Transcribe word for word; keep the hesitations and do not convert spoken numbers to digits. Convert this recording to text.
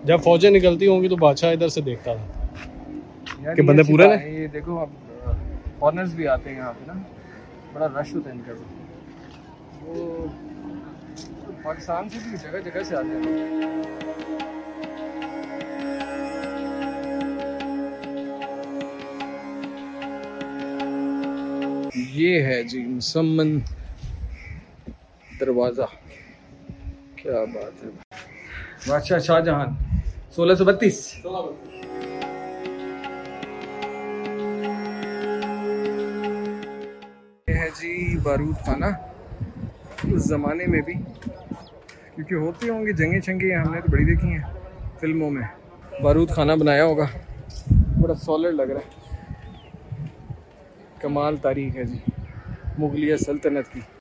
जब फौजें निकलती होंगी तो बादशाह इधर से देखता था कि बंदे पूरे हैं। ये देखो अब फॉरेनर्स भी आते हैं यहाँ पे ना, बड़ा रश होता है इनका। वो पाकिस्तान से भी जगह जगह से आते हैं। ये है जी मुसम्मन दरवाज़ा, क्या बात है। बादशाह शाहजहां सोलह सौ बत्तीस। ये है जी बारूद खाना, उस ज़माने में भी, क्योंकि होते होंगे जंगे छंगे, हमने तो बड़ी देखी हैं फिल्मों में। बारूद खाना बनाया होगा, बड़ा सॉलिड लग रहा है। कमाल तारीख है जी मुगलिया सल्तनत की।